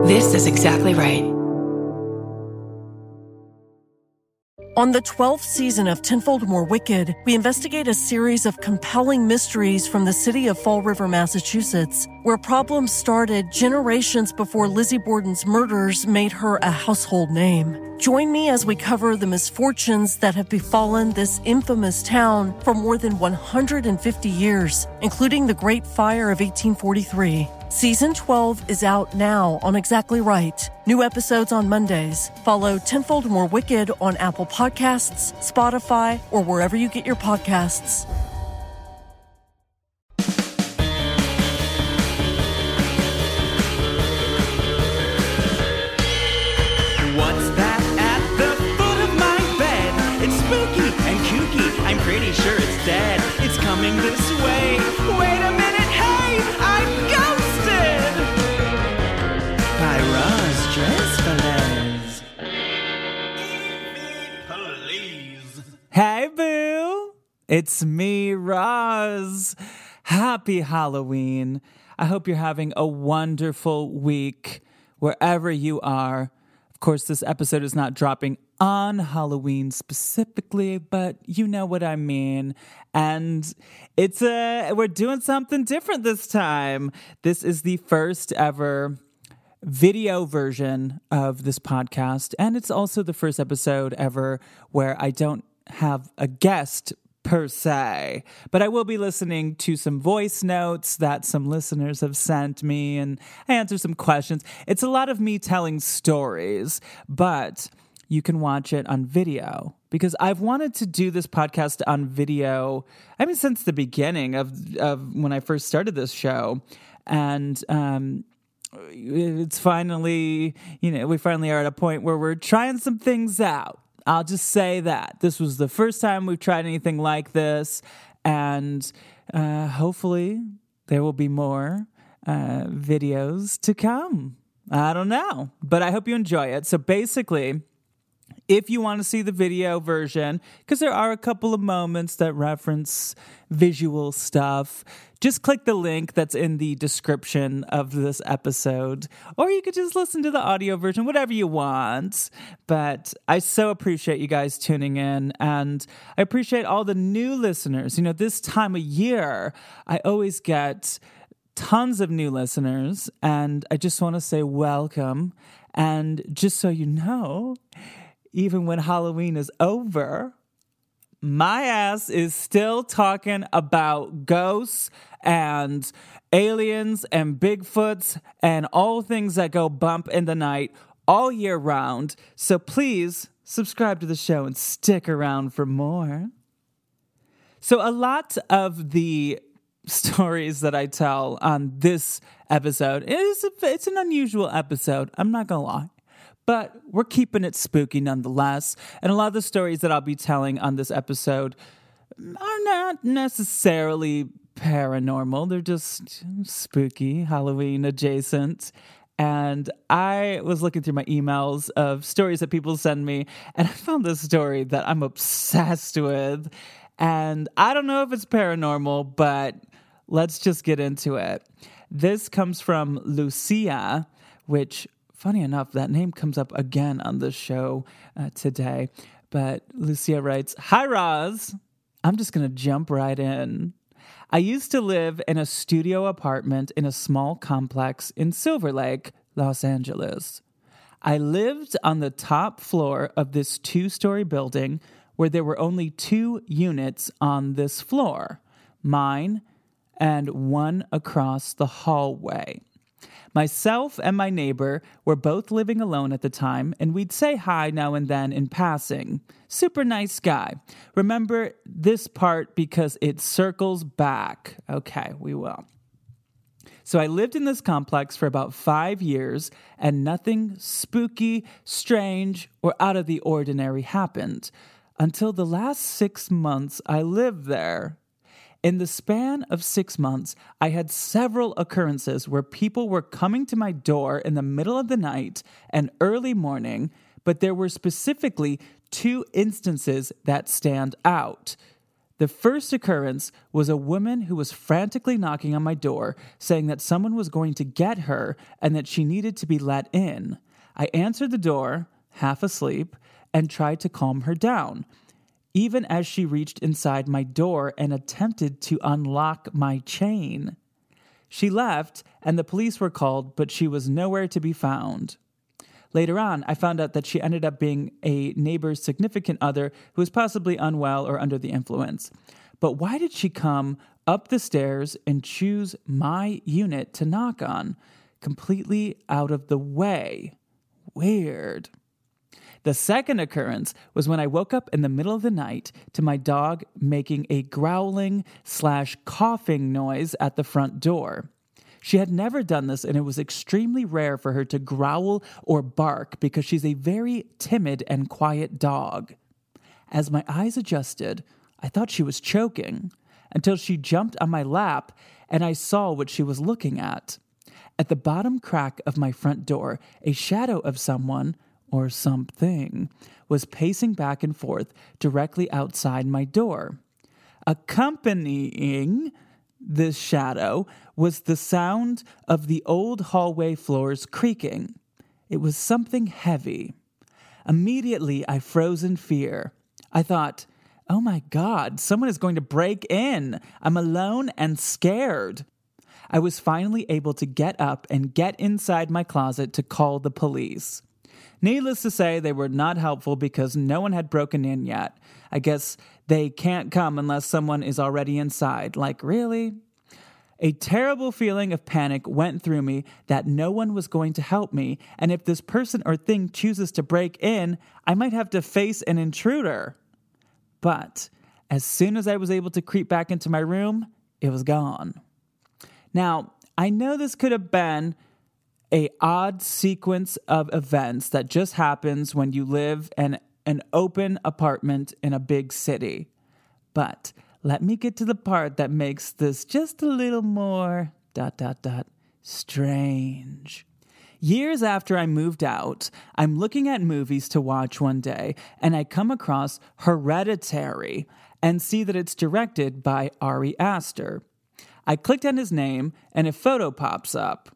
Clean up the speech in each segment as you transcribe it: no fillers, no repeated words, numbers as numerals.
This is exactly right. On the 12th season of Tenfold More Wicked, we investigate a series of compelling mysteries from the city of Fall River, Massachusetts, where problems started generations before Lizzie Borden's murders made her a household name. Join me as we cover the misfortunes that have befallen this infamous town for more than 150 years, including the Great Fire of 1843. Season 12 is out now on Exactly Right. New episodes on Mondays. Follow Tenfold More Wicked on Apple Podcasts, Spotify, or wherever you get your podcasts. What's that at the foot of my bed? It's spooky and kooky. I'm pretty sure it's dead. It's coming this way. Wait a minute. Hey, I'm ghosted by Roz Dressfellers. Please. Hey, boo. It's me, Roz. Happy Halloween. I hope you're having a wonderful week wherever you are. Of course, this episode is not dropping on Halloween specifically, but you know what I mean. And we're doing something different this time. This is the first ever video version of this podcast, and it's also the first episode ever where I don't have a guest per se, but I will be listening to some voice notes that some listeners have sent me, and I answer some questions. It's a lot of me telling stories, but you can watch it on video because I've wanted to do this podcast on video, since the beginning of when I first started this show. And it's finally, we finally are at a point where we're trying some things out. I'll just say that. This was the first time we've tried anything like this, and hopefully there will be more videos to come. I don't know, but I hope you enjoy it. So basically, if you want to see the video version, because there are a couple of moments that reference visual stuff, just click the link that's in the description of this episode. Or you could just listen to the audio version, whatever you want. But I so appreciate you guys tuning in, and I appreciate all the new listeners. This time of year, I always get tons of new listeners, and I just want to say welcome. And just so you know, even when Halloween is over, my ass is still talking about ghosts and aliens and Bigfoots and all things that go bump in the night all year round. So please subscribe to the show and stick around for more. So a lot of the stories that I tell on this episode, it's an unusual episode, I'm not gonna lie. But we're keeping it spooky nonetheless. And a lot of the stories that I'll be telling on this episode are not necessarily paranormal. They're just spooky, Halloween adjacent. And I was looking through my emails of stories that people send me, and I found this story that I'm obsessed with. And I don't know if it's paranormal, but let's just get into it. This comes from Lucia, which, funny enough, that name comes up again on the show today. But Lucia writes, "Hi, Roz. I'm just going to jump right in. I used to live in a studio apartment in a small complex in Silver Lake, Los Angeles. I lived on the top floor of this 2-story building where there were only 2 units on this floor, mine and one across the hallway. Myself and my neighbor were both living alone at the time, and we'd say hi now and then in passing. Super nice guy. Remember this part because it circles back." Okay, we will. "So I lived in this complex for about 5 years, and nothing spooky, strange, or out of the ordinary happened until the last 6 months I lived there. In the span of 6 months, I had several occurrences where people were coming to my door in the middle of the night and early morning, but there were specifically 2 instances that stand out. The first occurrence was a woman who was frantically knocking on my door, saying that someone was going to get her and that she needed to be let in. I answered the door, half asleep, and tried to calm her down, even as she reached inside my door and attempted to unlock my chain. She left, and the police were called, but she was nowhere to be found. Later on, I found out that she ended up being a neighbor's significant other who was possibly unwell or under the influence. But why did she come up the stairs and choose my unit to knock on, completely out of the way? Weird. The second occurrence was when I woke up in the middle of the night to my dog making a growling/coughing noise at the front door. She had never done this, and it was extremely rare for her to growl or bark because she's a very timid and quiet dog. As my eyes adjusted, I thought she was choking until she jumped on my lap and I saw what she was looking at. At the bottom crack of my front door, a shadow of someone or something was pacing back and forth directly outside my door. Accompanying this shadow was the sound of the old hallway floors creaking. It was something heavy. Immediately, I froze in fear. I thought, oh my God, someone is going to break in. I'm alone and scared. I was finally able to get up and get inside my closet to call the police. Needless to say, they were not helpful because no one had broken in yet. I guess they can't come unless someone is already inside. Like, really? A terrible feeling of panic went through me that no one was going to help me, and if this person or thing chooses to break in, I might have to face an intruder. But as soon as I was able to creep back into my room, it was gone. Now, I know this could have been an odd sequence of events that just happens when you live in an open apartment in a big city. But let me get to the part that makes this just a little more ... strange. Years after I moved out, I'm looking at movies to watch one day, and I come across Hereditary and see that it's directed by Ari Aster. I clicked on his name, and a photo pops up.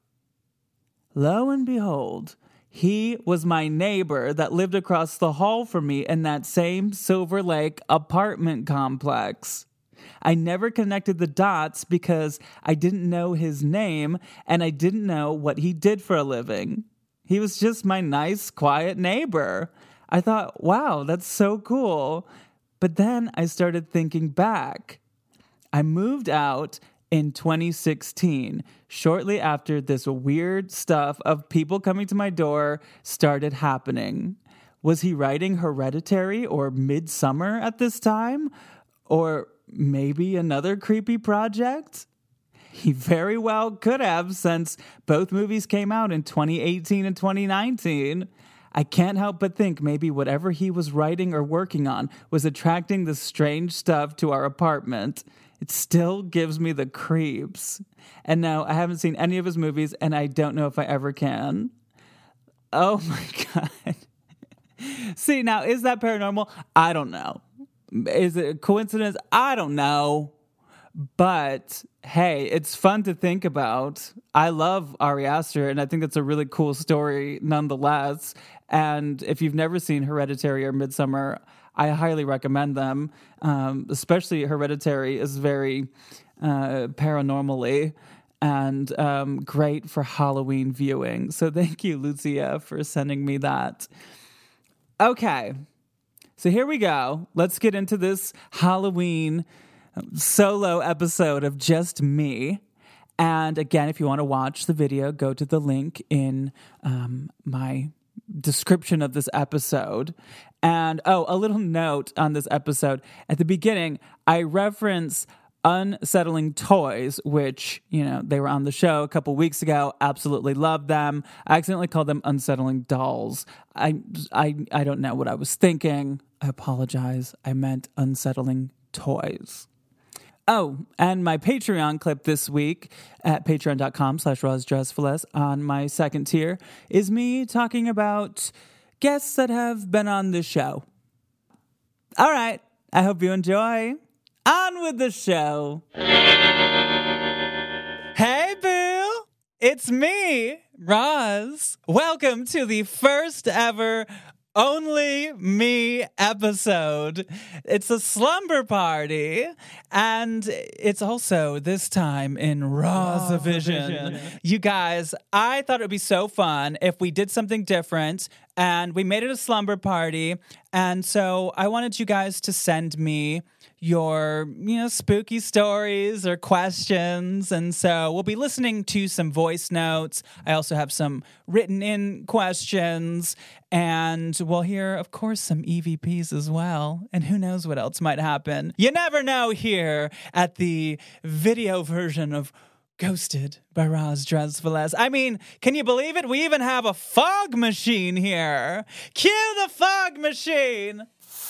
Lo and behold, he was my neighbor that lived across the hall from me in that same Silver Lake apartment complex. I never connected the dots because I didn't know his name and I didn't know what he did for a living. He was just my nice, quiet neighbor. I thought, wow, that's so cool. But then I started thinking back. I moved out in 2016, shortly after this weird stuff of people coming to my door started happening. Was he writing Hereditary or Midsommar at this time? Or maybe another creepy project? He very well could have, since both movies came out in 2018 and 2019. I can't help but think maybe whatever he was writing or working on was attracting the strange stuff to our apartment. It still gives me the creeps. And no, I haven't seen any of his movies, and I don't know if I ever can. Oh my God. See, now, is that paranormal? I don't know. Is it a coincidence? I don't know. But hey, it's fun to think about. I love Ari Aster, and I think that's a really cool story nonetheless. And if you've never seen Hereditary or Midsommar, I highly recommend them. Especially Hereditary is very paranormally and great for Halloween viewing. So thank you, Lucia, for sending me that. Okay, so here we go. Let's get into this Halloween solo episode of just me. And again, if you want to watch the video, go to the link in my description of this episode. And a little note on this episode. At the beginning, I reference Unsettling Toys, which, they were on the show a couple weeks ago. Absolutely love them. I accidentally called them Unsettling Dolls. I don't know what I was thinking. I apologize. I meant Unsettling Toys. Oh, and my Patreon clip this week at patreon.com/RozDressFullest on my second tier is me talking about guests that have been on the show. All right. I hope you enjoy. On with the show. Hey, boo! It's me, Roz. Welcome to the first ever Only Me episode. It's a slumber party, and it's also this time in Roz-a-Vision. You guys, I thought it would be so fun if we did something different, and we made it a slumber party, and so I wanted you guys to send me your, spooky stories or questions. And so we'll be listening to some voice notes. I also have some written in questions, and we'll hear, of course, some EVPs as well. And who knows what else might happen. You never know here at the video version of Ghosted by Roz Dresveles. I mean, can you believe it? We even have a fog machine here. Cue the fog machine.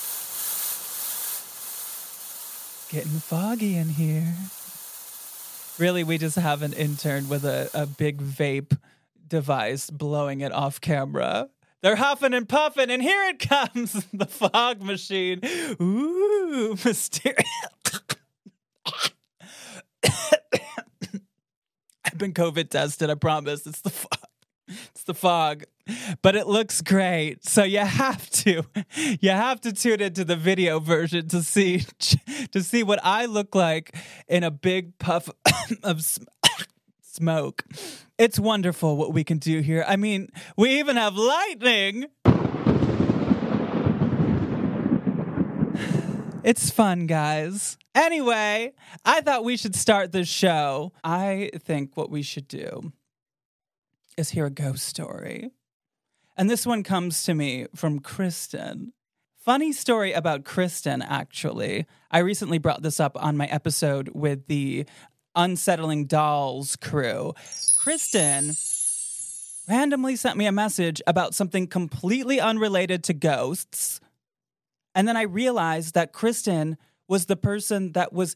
Getting foggy in here. Really, we just have an intern with a big vape device blowing it off camera. They're huffing and puffing, and here it comes, the fog machine. Ooh, mysterious. I've been COVID tested, I promise. It's the fog. It's the fog. But it looks great. So you have to tune into the video version to see what I look like in a big puff of smoke. It's wonderful what we can do here. I mean, we even have lightning. It's fun, guys. Anyway, I thought we should start the show. I think what we should do is hear a ghost story. And this one comes to me from Kristen. Funny story about Kristen, actually. I recently brought this up on my episode with the Unsettling Dolls crew. Kristen randomly sent me a message about something completely unrelated to ghosts. And then I realized that Kristen was the person that was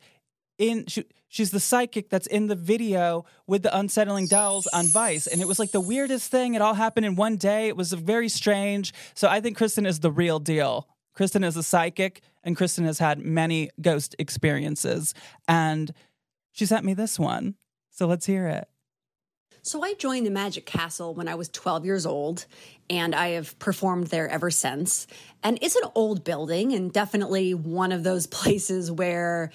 she's the psychic that's in the video with the Unsettling Dolls on Vice. And it was like the weirdest thing. It all happened in one day. It was very strange. So I think Kristen is the real deal. Kristen is a psychic, and Kristen has had many ghost experiences. And she sent me this one. So let's hear it. So I joined the Magic Castle when I was 12 years old, and I have performed there ever since. And it's an old building, and definitely one of those places where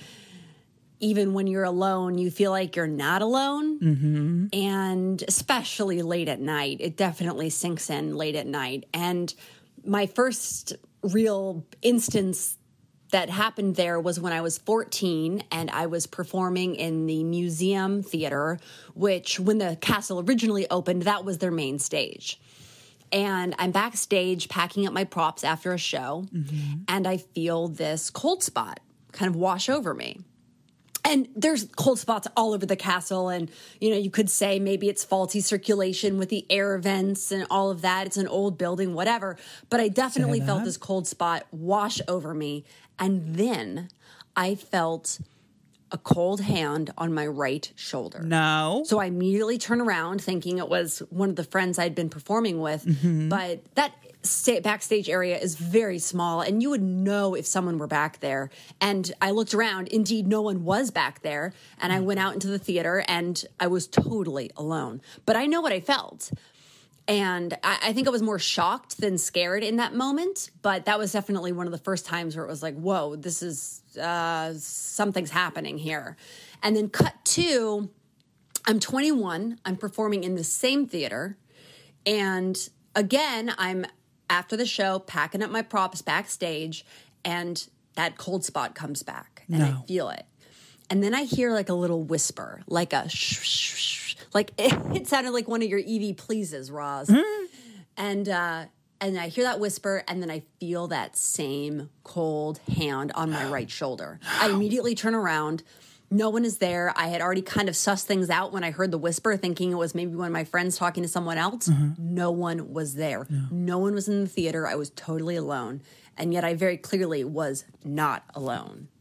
even when you're alone, you feel like you're not alone. Mm-hmm. And especially late at night, it definitely sinks in late at night. And my first real instance that happened there was when I was 14, and I was performing in the Museum Theater, which when the castle originally opened, that was their main stage. And I'm backstage packing up my props after a show, and I feel this cold spot kind of wash over me. And there's cold spots all over the castle, and, you could say maybe it's faulty circulation with the air vents and all of that. It's an old building, whatever. But I definitely felt this cold spot wash over me. And then I felt a cold hand on my right shoulder. No. So I immediately turn around thinking it was one of the friends I'd been performing with. Mm-hmm. But that backstage area is very small, and you would know if someone were back there. And I looked around. Indeed, no one was back there. And I went out into the theater, and I was totally alone. But I know what I felt. And I think I was more shocked than scared in that moment. But that was definitely one of the first times where it was like, whoa, this is something's happening here. And then cut to, I'm 21. I'm performing in the same theater. And again, I'm after the show packing up my props backstage. And that cold spot comes back. And I feel it. And then I hear like a little whisper, like a shh, shh, shh. Like it sounded like one of your Evie pleases, Roz. Mm. And I hear that whisper, and then I feel that same cold hand on my right shoulder. I immediately turn around. No one is there. I had already kind of sussed things out when I heard the whisper, thinking it was maybe one of my friends talking to someone else. Mm-hmm. No one was there. No one was in the theater. I was totally alone. And yet I very clearly was not alone.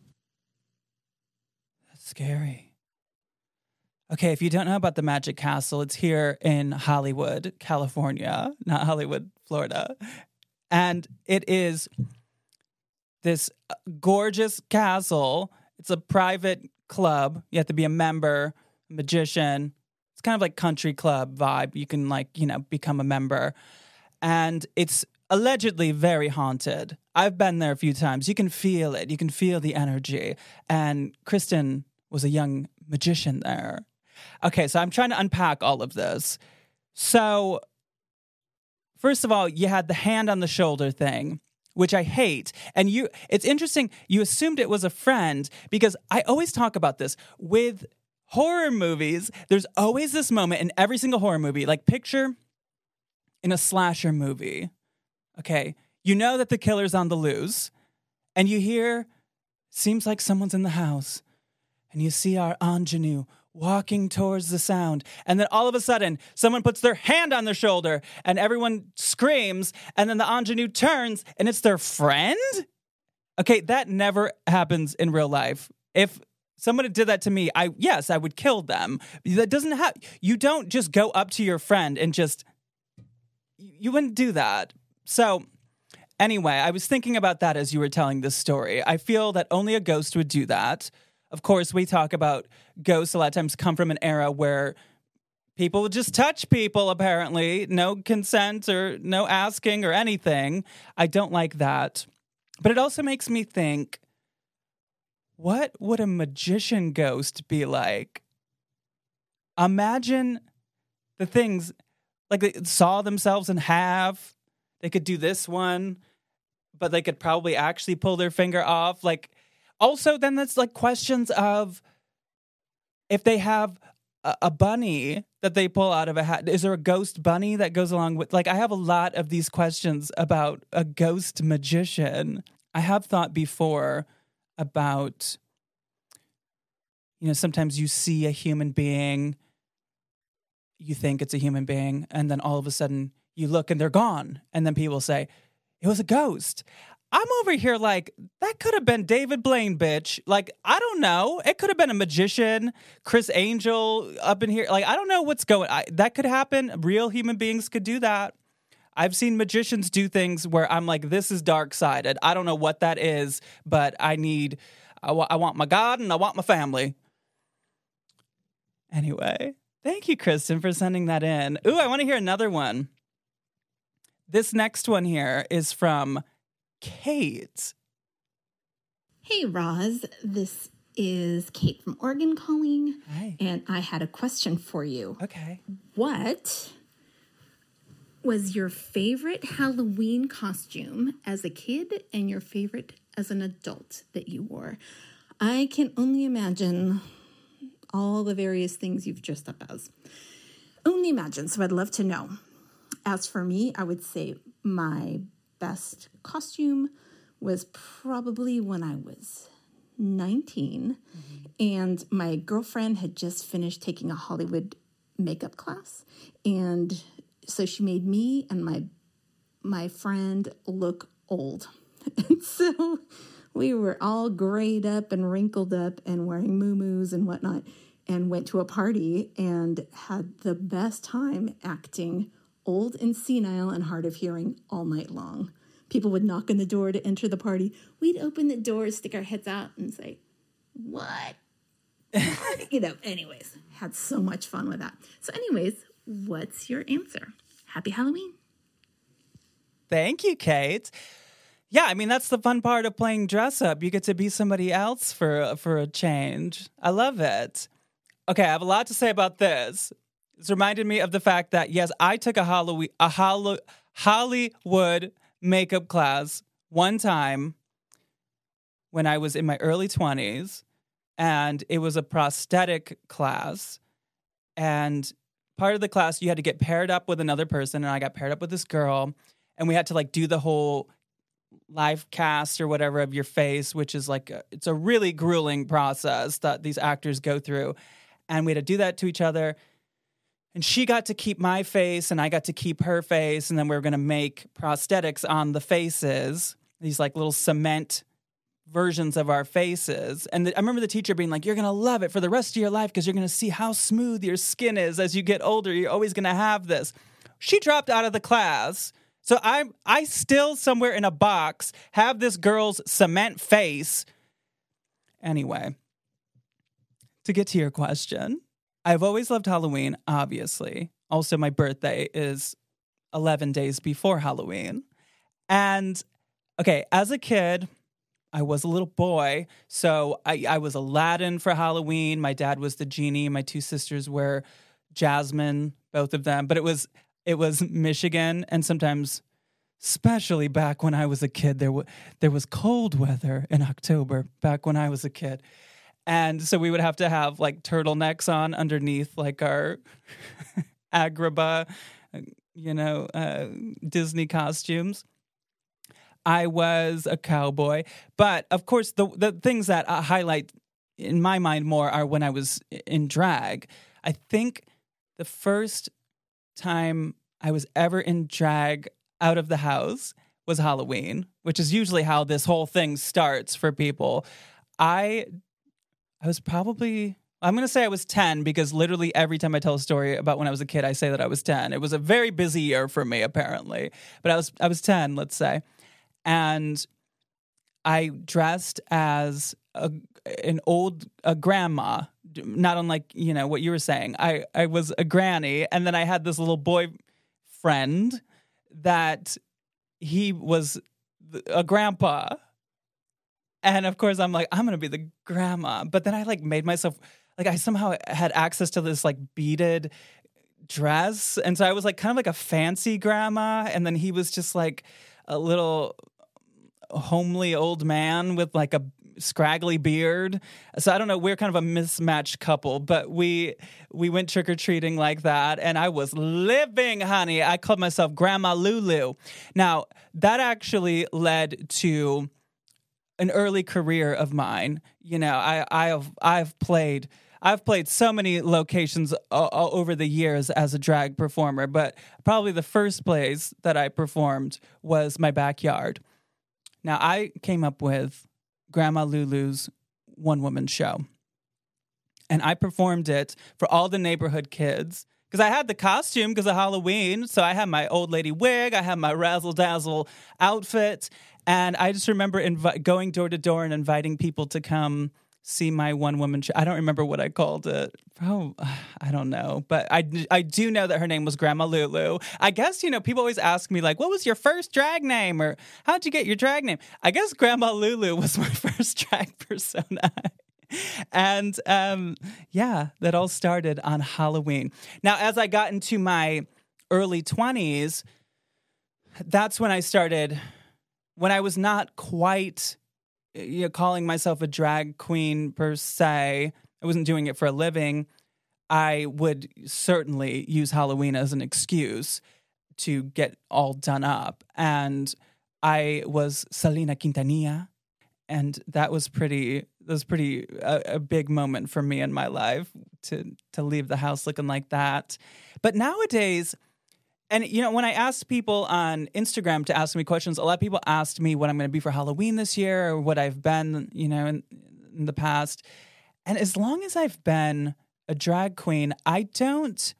That's scary. Okay, if you don't know about the Magic Castle, it's here in Hollywood, California, not Hollywood, Florida. And it is this gorgeous castle. It's a private club. You have to be a member, a magician. It's kind of like country club vibe. You can become a member. And it's allegedly very haunted. I've been there a few times. You can feel it. You can feel the energy. And Kristen was a young magician there. Okay, so I'm trying to unpack all of this. So, first of all, you had the hand on the shoulder thing, which I hate. And it's interesting, you assumed it was a friend, because I always talk about this. With horror movies, there's always this moment in every single horror movie, like picture in a slasher movie. Okay, you know that the killer's on the loose, and you hear, seems like someone's in the house, and you see our ingenue walking towards the sound, and then all of a sudden, someone puts their hand on their shoulder, and everyone screams, and then the ingenue turns, and it's their friend? Okay, that never happens in real life. If somebody did that to me, I would kill them. That doesn't happen. You don't just go up to your friend and just... You wouldn't do that. So, anyway, I was thinking about that as you were telling this story. I feel that only a ghost would do that. Of course, we talk about ghosts a lot of times come from an era where people would just touch people, apparently. No consent or no asking or anything. I don't like that. But it also makes me think, what would a magician ghost be like? Imagine the things, like they saw themselves in half. They could do this one, but they could probably actually pull their finger off. Like, also, then that's like questions of if they have a bunny that they pull out of a hat. Is there a ghost bunny that goes along with? Like, I have a lot of these questions about a ghost magician. I have thought before about, sometimes you see a human being, you think it's a human being, and then all of a sudden you look and they're gone. And then people say, it was a ghost. I'm over here like, that could have been David Blaine, bitch. Like, I don't know. It could have been a magician, Chris Angel up in here. Like, I don't know what's going on. That could happen. Real human beings could do that. I've seen magicians do things where I'm like, this is dark-sided. I don't know what that is, but I want my God and I want my family. Anyway, thank you, Kristen, for sending that in. Ooh, I want to hear another one. This next one here is from Kate. Hey, Roz. This is Kate from Oregon calling. Hi. And I had a question for you. Okay. What was your favorite Halloween costume as a kid and your favorite as an adult that you wore? I can only imagine all the various things you've dressed up as. Only imagine, so I'd love to know. As for me, I would say my best costume was probably when I was 19, and my girlfriend had just finished taking a Hollywood makeup class, and so she made me and my friend look old. And so we were all grayed up and wrinkled up and wearing muumuus and whatnot, and went to a party and had the best time acting old and senile and hard of hearing all night long. People would knock on the door to enter the party. We'd open the door, stick our heads out, and say, what? Anyways, had so much fun with that. So anyways, what's your answer? Happy Halloween. Thank you, Kate. Yeah, I mean, that's the fun part of playing dress up. You get to be somebody else for a change. I love it. Okay, I have a lot to say about this. It's reminded me of the fact that, yes, I took a Hollywood makeup class one time when I was in my early 20s, and it was a prosthetic class. And part of the class, you had to get paired up with another person, and I got paired up with this girl, and we had to do the whole live cast or whatever of your face, which is it's a really grueling process that these actors go through. And we had to do that to each other. And she got to keep my face and I got to keep her face. And then we were going to make prosthetics on the faces, these little cement versions of our faces. And I remember the teacher being like, you're going to love it for the rest of your life because you're going to see how smooth your skin is as you get older. You're always going to have this. She dropped out of the class. So I still somewhere in a box have this girl's cement face. Anyway, to get to your question, I've always loved Halloween, obviously. Also, my birthday is 11 days before Halloween. And, okay, as a kid, I was a little boy, so I was Aladdin for Halloween. My dad was the genie. My two sisters were Jasmine, both of them. But it was Michigan, and sometimes, especially back when I was a kid, there was cold weather in October back when I was a kid. And so we would have to have like turtlenecks on underneath like our Agrabah, Disney costumes. I was a cowboy. But of course, the things that I highlight in my mind more are when I was in drag. I think the first time I was ever in drag out of the house was Halloween, which is usually how this whole thing starts for people. I was probably, I'm going to say I was 10 because literally every time I tell a story about when I was a kid, I say that I was 10. It was a very busy year for me, apparently. But I was 10, let's say. And I dressed as a grandma, not unlike, what you were saying. I was a granny, and then I had this little boy friend that he was a grandpa. And of course, I'm like, I'm going to be the grandma. But then I made myself, I somehow had access to this beaded dress. And so I was kind of like a fancy grandma. And then he was just like a little homely old man with a scraggly beard. So I don't know, we're kind of a mismatched couple, but we went trick-or-treating like that, and I was living, honey. I called myself Grandma Lulu. Now, that actually led to an early career of mine. I've played so many locations all over the years as a drag performer, but probably the first place that I performed was my backyard. Now, I came up with Grandma Lulu's one-woman show. And I performed it for all the neighborhood kids because I had the costume because of Halloween. So I had my old lady wig, I had my razzle-dazzle outfit, and I just remember going door to door and inviting people to come see my one-woman show. I don't remember what I called it. Oh, I don't know. But I do know that her name was Grandma Lulu. I guess, people always ask me, what was your first drag name? Or how'd you get your drag name? I guess Grandma Lulu was my first drag persona. And, that all started on Halloween. Now, as I got into my early 20s, that's when I started, when I was not quite calling myself a drag queen per se, I wasn't doing it for a living, I would certainly use Halloween as an excuse to get all done up. And I was Selena Quintanilla, and that was a big moment for me in my life to leave the house looking like that. But nowadays, and, when I asked people on Instagram to ask me questions, a lot of people asked me what I'm going to be for Halloween this year or what I've been, in the past. And as long as I've been a drag queen, I don't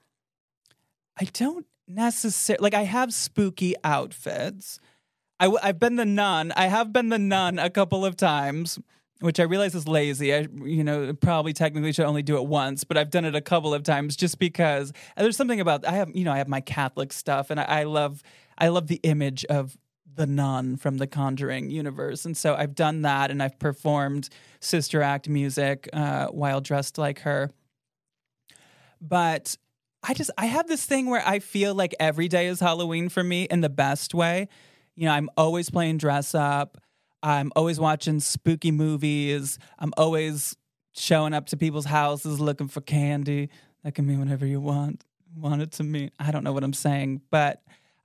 necessarily, I have spooky outfits. I've been the nun. I have been the nun a couple of times, which I realize is lazy. I, probably technically should only do it once, but I've done it a couple of times just because there's something about, I have my Catholic stuff, and I love the image of the nun from the Conjuring universe. And so I've done that, and I've performed Sister Act music while dressed like her. But I have this thing where I feel like every day is Halloween for me in the best way. I'm always playing dress up. I'm always watching spooky movies. I'm always showing up to people's houses looking for candy. That can mean whatever you want it to mean. I don't know what I'm saying, but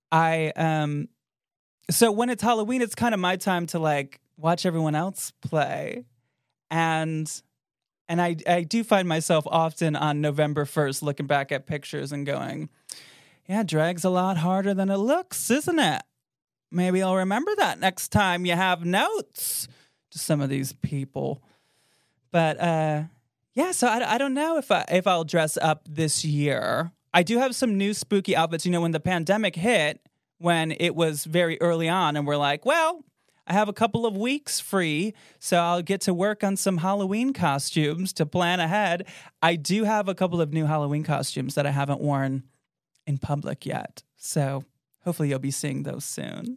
so when it's Halloween, it's kind of my time to watch everyone else play. And I do find myself often on November 1st looking back at pictures and going, yeah, drag's a lot harder than it looks, isn't it? Maybe I'll remember that next time you have notes to some of these people. But so I don't know if I'll dress up this year. I do have some new spooky outfits. When the pandemic hit, when it was very early on and we're like, well, I have a couple of weeks free, so I'll get to work on some Halloween costumes to plan ahead. I do have a couple of new Halloween costumes that I haven't worn in public yet, so hopefully you'll be seeing those soon.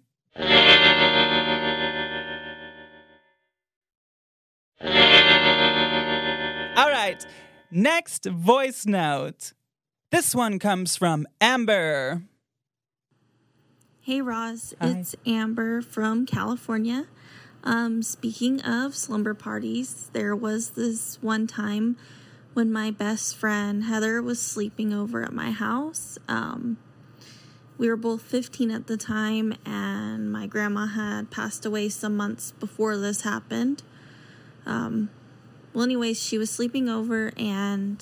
All right, next voice note. This one comes from Amber. Hey, Roz. Hi. It's Amber from California. Speaking of slumber parties, there was this one time when my best friend Heather was sleeping over at my house. We were both 15 at the time, and my grandma had passed away some months before this happened. Well, anyways, she was sleeping over, and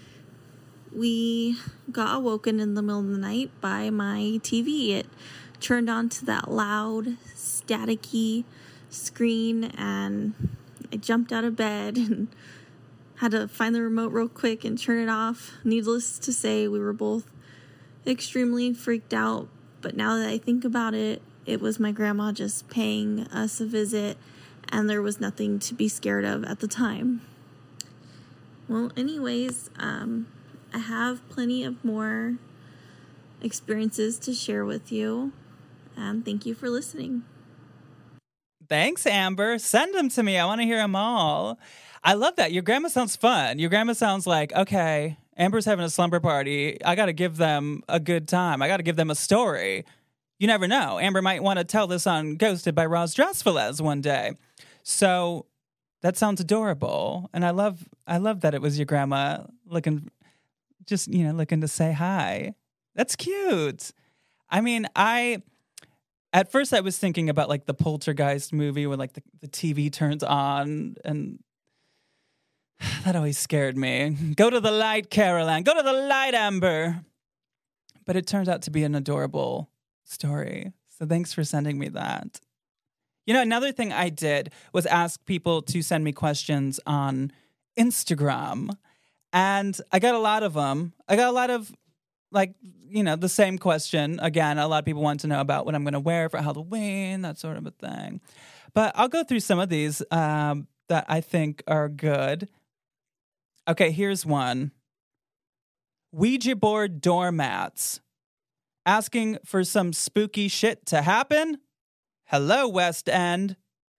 we got awoken in the middle of the night by my TV. It turned on to that loud, staticky screen, and I jumped out of bed and had to find the remote real quick and turn it off. Needless to say, we were both extremely freaked out, but now that I think about it, it was my grandma just paying us a visit, and there was nothing to be scared of at the time. Well, anyways, I have plenty of more experiences to share with you, and thank you for listening. Thanks, Amber. Send them to me. I want to hear them all. I love that. Your grandma sounds fun. Your grandma sounds like, okay, Amber's having a slumber party. I got to give them a good time. I got to give them a story. You never know. Amber might want to tell this on Ghosted by Roz Drasfiles one day. So that sounds adorable. And I love that it was your grandma looking to say hi. That's cute. I mean, at first I was thinking about like the Poltergeist movie where like the TV turns on, and that always scared me. Go to the light, Caroline. Go to the light, Amber. But it turns out to be an adorable story. So thanks for sending me that. You know, another thing I did was ask people to send me questions on Instagram. And I got a lot of them. I got a lot of, like, you know, the same question. Again, a lot of people want to know about what I'm going to wear for Halloween, that sort of a thing. But I'll go through some of these that I think are good. Okay, here's one. Ouija board doormats. Asking for some spooky shit to happen? Hello, West Elm.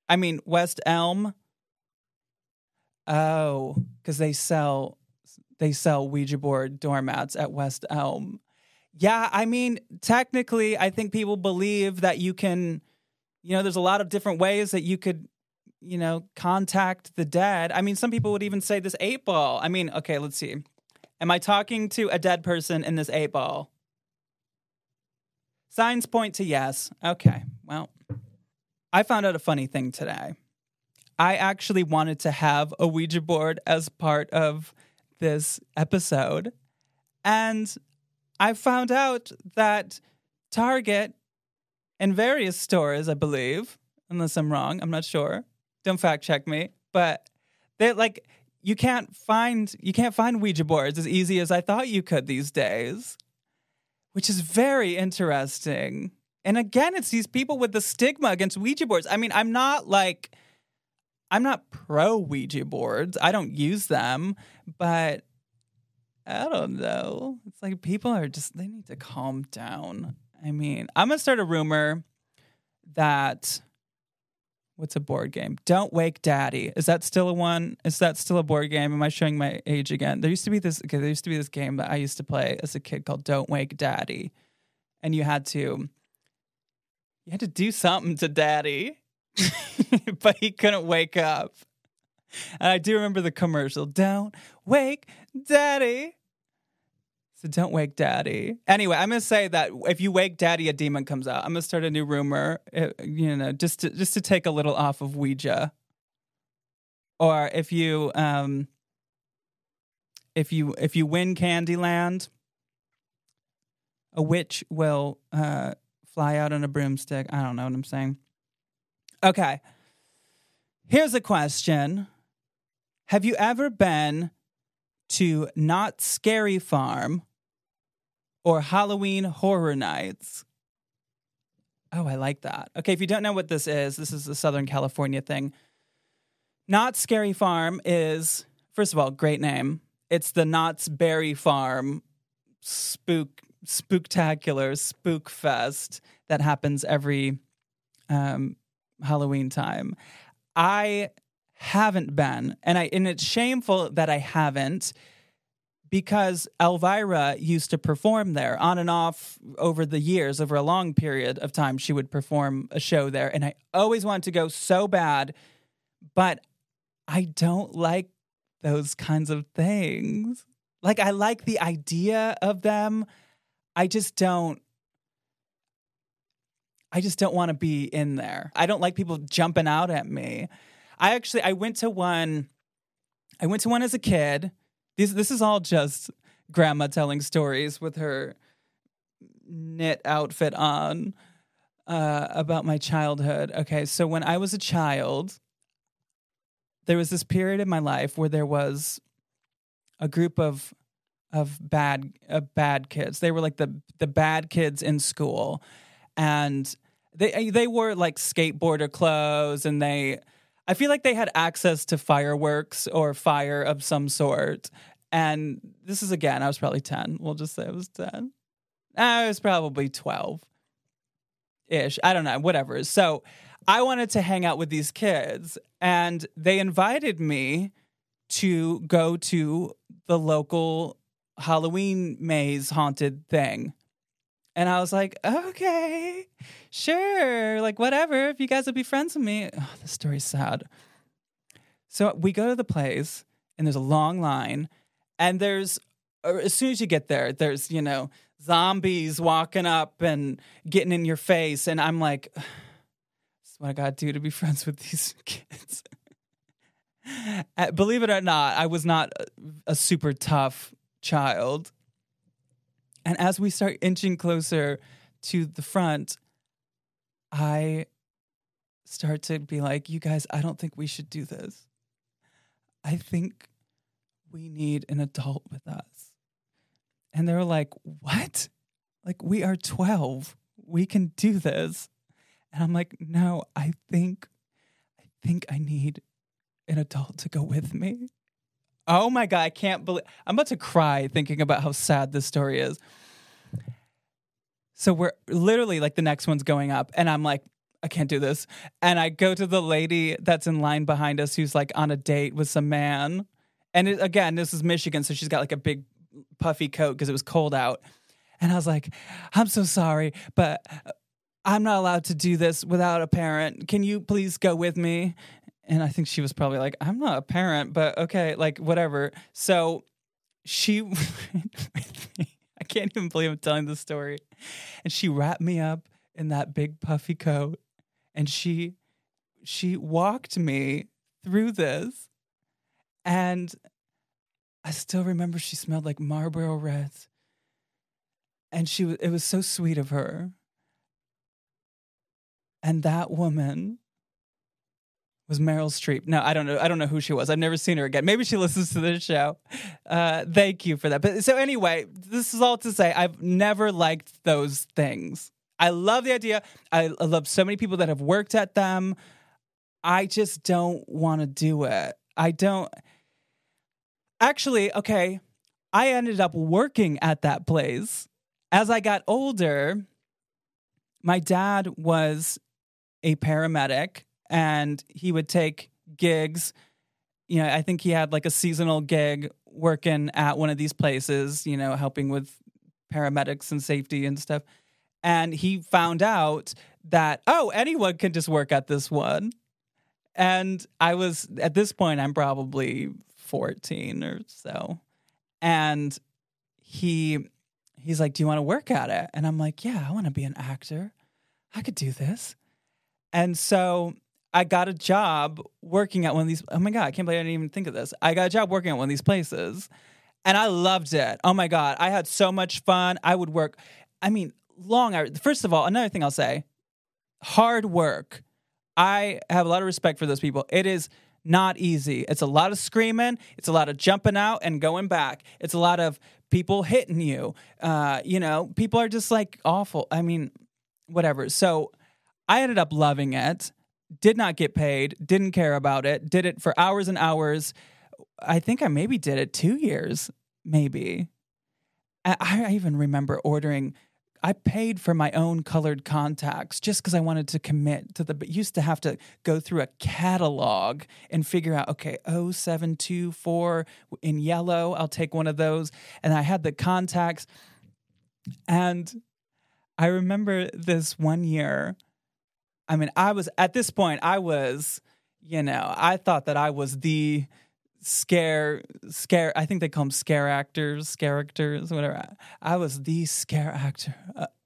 Oh, because they sell Ouija board doormats at West Elm. Yeah, I mean, technically, I think people believe that you can, you know, there's a lot of different ways that you could, you know, contact the dead. I mean, some people would even say this 8-ball. I mean, okay, let's see. Am I talking to a dead person in this 8-ball? Signs point to yes. Okay, well, I found out a funny thing today. I actually wanted to have a Ouija board as part of this episode, and I found out that Target and various stores, I believe, unless I'm wrong, I'm not sure. Don't fact check me, but they're like, you can't find Ouija boards as easy as I thought you could these days, which is very interesting. And again, it's these people with the stigma against Ouija boards. I mean, I'm not pro Ouija boards. I don't use them, but I don't know. It's like people are they need to calm down. I mean, I'm going to start a rumor that, what's a board game? Don't Wake Daddy. Is that still a one? Is that still a board game? Am I showing my age again? There used to be this game that I used to play as a kid called Don't Wake Daddy. And you had to do something to Daddy, but he couldn't wake up. And I do remember the commercial, Don't Wake Daddy. So don't wake Daddy. Anyway, I'm going to say that if you wake Daddy, a demon comes out. I'm going to start a new rumor, you know, just to take a little off of Ouija. Or if you win Candyland, a witch will fly out on a broomstick. I don't know what I'm saying. Okay. Here's a question. Have you ever been to Not Scary Farm or Halloween Horror Nights? Oh, I like that. Okay, if you don't know what this is a Southern California thing. Knott's Scary Farm is, first of all, great name. It's the Knott's Berry Farm spooktacular spook fest that happens every Halloween time. I haven't been, and it's shameful that I haven't, because Elvira used to perform there on and off over the years. Over a long period of time, she would perform a show there, and I always wanted to go so bad, but I don't like those kinds of things. Like, I like the idea of them. I just don't want to be in there. I don't like people jumping out at me. I went to one as a kid. This is all just grandma telling stories with her knit outfit on about my childhood. Okay, so when I was a child, there was this period in my life where there was a group of bad kids. They were like the bad kids in school, and they wore like skateboarder clothes, and I feel like they had access to fireworks or fire of some sort. And this is, again, I was probably 10. We'll just say I was 10. I was probably 12-ish. I don't know, whatever. So I wanted to hang out with these kids, and they invited me to go to the local Halloween maze haunted thing. And I was like, okay, sure, like whatever, if you guys would be friends with me. Oh, this story's sad. So we go to the place, and there's a long line, and as soon as you get there, there's, zombies walking up and getting in your face, and I'm like, this is what I gotta do to be friends with these kids. Believe it or not, I was not a super tough child. And as we start inching closer to the front, I start to be like, you guys, I don't think we should do this. I think we need an adult with us. And they were like, what? Like, we are 12. We can do this. And I'm like, no, I think I need an adult to go with me. Oh my God, I can't believe, I'm about to cry thinking about how sad this story is. So we're literally like, the next one's going up, and I'm like, I can't do this. And I go to the lady that's in line behind us, who's like on a date with some man. And again, this is Michigan, so she's got like a big puffy coat because it was cold out. And I was like, I'm so sorry, but I'm not allowed to do this without a parent. Can you please go with me? And I think she was probably like, I'm not a parent, but okay, like whatever. So she went with me. I can't even believe I'm telling this story. And she wrapped me up in that big puffy coat, and she walked me through this. And I still remember she smelled like Marlboro Reds. And it was so sweet of her. And that woman was Meryl Streep. No, I don't know who she was. I've never seen her again. Maybe she listens to this show. Thank you for that. But so anyway, this is all to say, I've never liked those things. I love the idea. I love so many people that have worked at them. I just don't want to do it. I don't. Actually, okay, I ended up working at that place. As I got older, my dad was a paramedic, and he would take gigs. I think he had like a seasonal gig working at one of these places, helping with paramedics and safety and stuff. And he found out that, anyone can just work at this one. And I was, at this point, I'm probably 14 or so. And he's like, do you want to work at it? And I'm like, yeah, I want to be an actor. I could do this. And so I got a job working at one of these. Oh my God, I can't believe I didn't even think of this. I got a job working at one of these places, and I loved it. Oh my God, I had so much fun. I would work, long hours. First of all, another thing I'll say, hard work. I have a lot of respect for those people. It is not easy. It's a lot of screaming. It's a lot of jumping out and going back. It's a lot of people hitting you. People are just like awful. Whatever. So I ended up loving it, did not get paid, didn't care about it, did it for hours and hours. I think I maybe did it 2 years, maybe. I even remember I paid for my own colored contacts just because I wanted to commit to but used to have to go through a catalog and figure out, okay, 0724 in yellow, I'll take one of those. And I had the contacts. And I remember this one year, I mean, at this point, I thought that I was the scare, I think they call them scare actors, whatever. I was the scare actor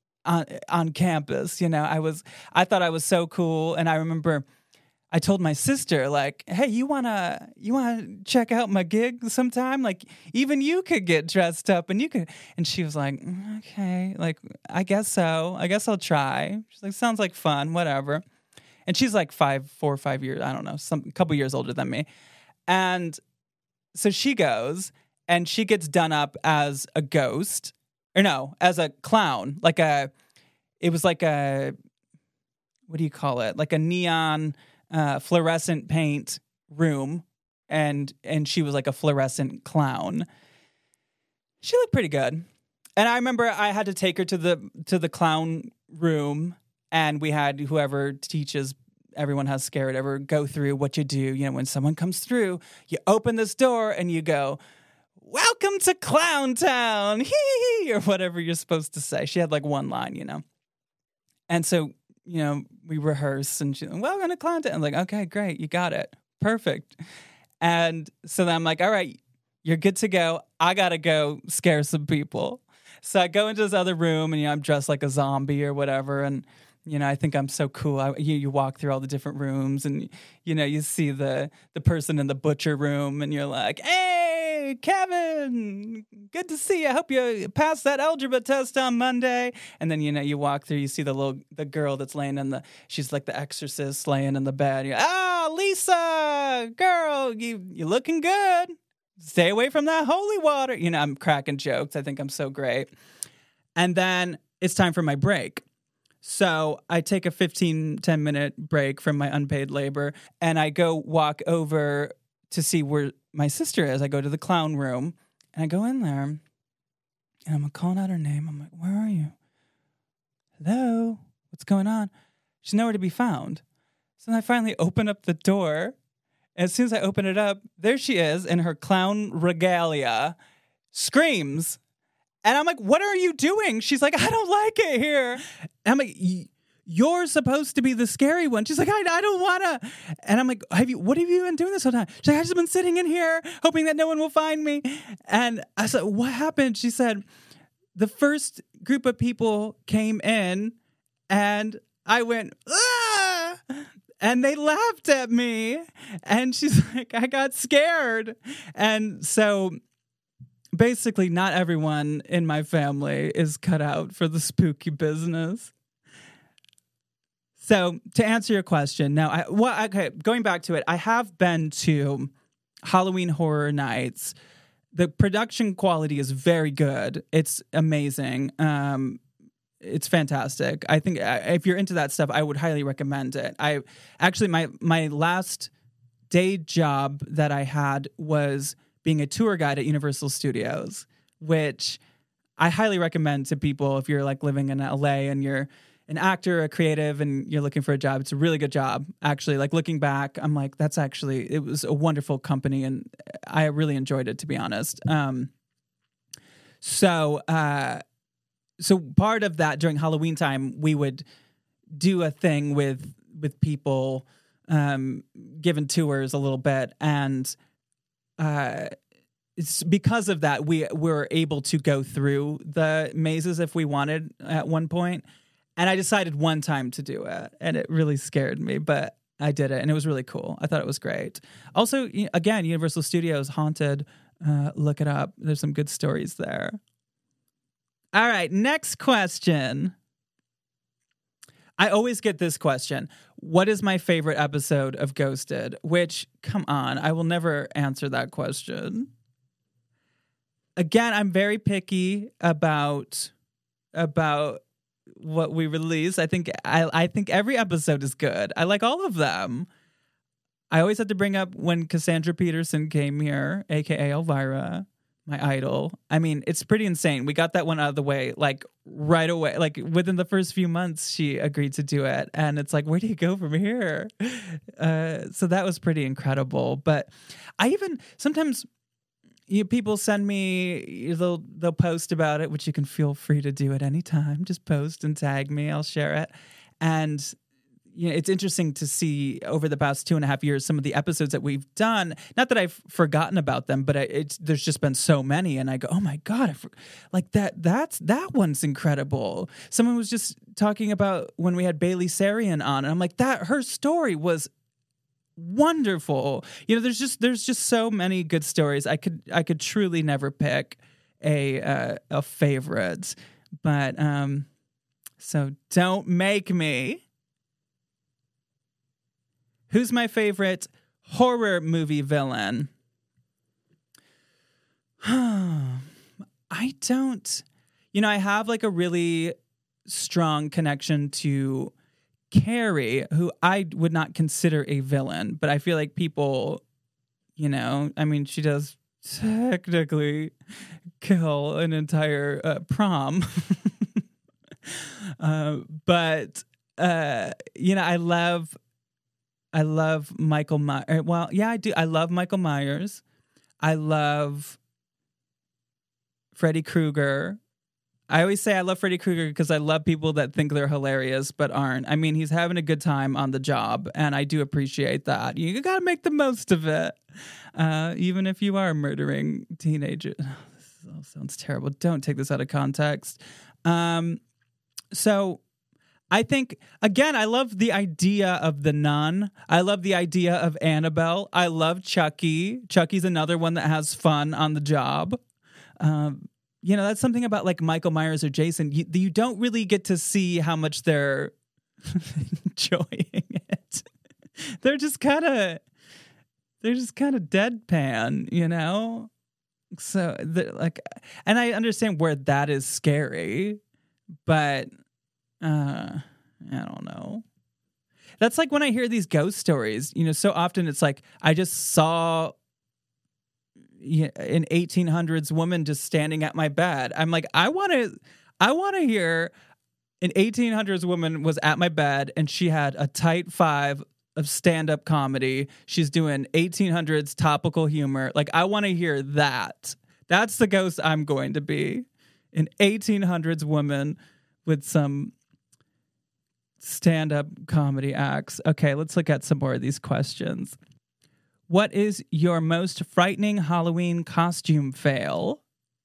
on campus. I thought I was so cool. And I remember I told my sister, like, hey, you wanna check out my gig sometime? Like, even you could get dressed up and you could. And she was like, okay, like, I guess so. I guess I'll try. She's like, sounds like fun, whatever. And she's like 4 or 5 years, I don't know, a couple years older than me. And so she goes and she gets done up as a ghost, or no, as a clown, it was like a, what do you call it? Like a neon fluorescent paint room. And she was like a fluorescent clown. She looked pretty good. And I remember I had to take her to the clown room, and we had whoever teaches everyone has scared ever go through what you do. When someone comes through, you open this door and you go, welcome to Clown Town, hee, or whatever you're supposed to say. She had like one line, And so, we rehearse and she's like, welcome to Clown Town. I'm like, okay, great. You got it. Perfect. And so then I'm like, all right, you're good to go. I got to go scare some people. So I go into this other room and, I'm dressed like a zombie or whatever. And, I think I'm so cool. You walk through all the different rooms and, you see the person in the butcher room and you're like, hey, Kevin, good to see you. I hope you passed that algebra test on Monday. And then, you walk through, you see the girl that's laying she's like the exorcist laying in the bed. You're, Lisa, girl, you looking good. Stay away from that holy water. I'm cracking jokes. I think I'm so great. And then it's time for my break. So I take a 10-minute break from my unpaid labor, and I go walk over to see where my sister is. I go to the clown room, and I go in there, and I'm calling out her name. I'm like, where are you? Hello? What's going on? She's nowhere to be found. So then I finally open up the door, and as soon as I open it up, there she is in her clown regalia, screams. And I'm like, what are you doing? She's like, I don't like it here. And I'm like, you're supposed to be the scary one. She's like, I don't want to. And I'm like, what have you been doing this whole time? She's like, I've just been sitting in here hoping that no one will find me. And I said, what happened? She said, the first group of people came in and I went, ah! And they laughed at me. And she's like, I got scared. And so basically, not everyone in my family is cut out for the spooky business. So, to answer your question, now, going back to it, I have been to Halloween Horror Nights. The production quality is very good. It's amazing. It's fantastic. I think if you're into that stuff, I would highly recommend it. My last day job that I had was being a tour guide at Universal Studios, which I highly recommend to people if you're like living in LA and you're an actor, a creative, and you're looking for a job. It's a really good job. Actually, like looking back, I'm like, it was a wonderful company and I really enjoyed it, to be honest. So part of that during Halloween time, we would do a thing with people, giving tours a little bit, and it's because of that we were able to go through the mazes if we wanted at one point. And I decided one time to do it, and it really scared me, but I did it, and it was really cool. I thought it was great. Also, again, Universal Studios Haunted. Look it up. There's some good stories there. All right, next question. I always get this question. What is my favorite episode of Ghosted? Which, come on, I will never answer that question. Again, I'm very picky about what we release. I think every episode is good. I like all of them. I always have to bring up when Cassandra Peterson came here, aka Elvira, my idol. I mean, it's pretty insane. We got that one out of the way, like right away. Like within the first few months, she agreed to do it. And it's like, where do you go from here? So that was pretty incredible. But I even sometimes people send me, they'll post about it, which you can feel free to do at any time. Just post and tag me. I'll share it. And it's interesting to see over the past 2.5 years some of the episodes that we've done. Not that I've forgotten about them, but there's just been so many, and I go, oh my god, that one's incredible. Someone was just talking about when we had Bailey Sarian on, and I'm like, her story was wonderful. There's just so many good stories. I could truly never pick a favorite, but so don't make me. Who's my favorite horror movie villain? I don't. I have like a really strong connection to Carrie, who I would not consider a villain, but I feel like people, I mean, she does technically kill an entire prom. But I love Michael Myers. Well, yeah, I do. I love Michael Myers. I love Freddy Krueger. I always say I love Freddy Krueger because I love people that think they're hilarious but aren't. I mean, he's having a good time on the job, and I do appreciate that. You got to make the most of it, even if you are murdering teenagers. This all sounds terrible. Don't take this out of context. So I think, again, I love the idea of the nun. I love the idea of Annabelle. I love Chucky. Chucky's another one that has fun on the job. That's something about like Michael Myers or Jason. You don't really get to see how much they're enjoying it. They're just kind of deadpan, So and I understand where that is scary, but I don't know. That's like when I hear these ghost stories, so often it's like, I just saw an 1800s woman just standing at my bed. I'm like, I want to hear an 1800s woman was at my bed and she had a tight 5 of stand-up comedy. She's doing 1800s topical humor. Like, I want to hear that. That's the ghost I'm going to be. An 1800s woman with some stand-up comedy acts. Okay, let's look at some more of these questions. What is your most frightening Halloween costume fail?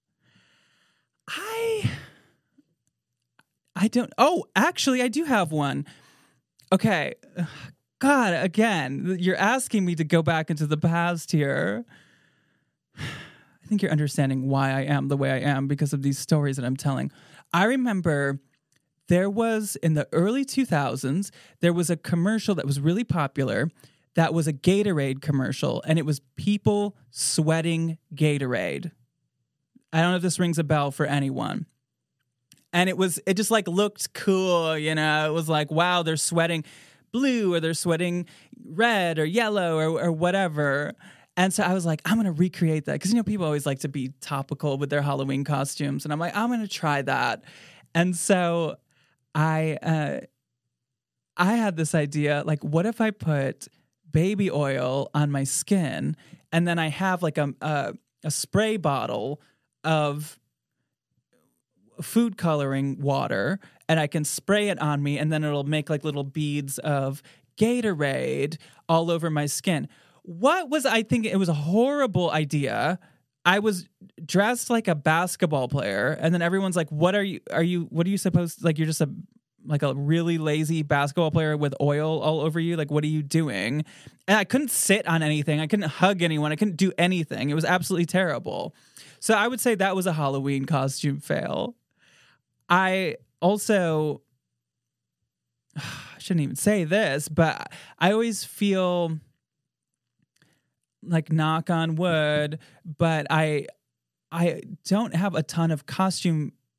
I don't. Oh, actually, I do have one. Okay. God, again, you're asking me to go back into the past here. I think you're understanding why I am the way I am because of these stories that I'm telling. I remember there was, in the early 2000s, there was a commercial that was really popular that was a Gatorade commercial, and it was people sweating Gatorade. I don't know if this rings a bell for anyone. And it just like looked cool, It was like, wow, they're sweating blue or they're sweating red or yellow or whatever. And so I was like, I'm going to recreate that. Because, people always like to be topical with their Halloween costumes. And I'm like, I'm going to try that. And so I had this idea, like, what if I put baby oil on my skin and then I have like a spray bottle of food coloring water and I can spray it on me and then it'll make like little beads of Gatorade all over my skin. I think it was a horrible idea. I was dressed like a basketball player and then everyone's like, what are you supposed, like, you're just a really lazy basketball player with oil all over you. Like, what are you doing? And I couldn't sit on anything. I couldn't hug anyone. I couldn't do anything. It was absolutely terrible. So I would say that was a Halloween costume fail. I also, I shouldn't even say this, but I always feel like, knock on wood, but I don't have a ton of costume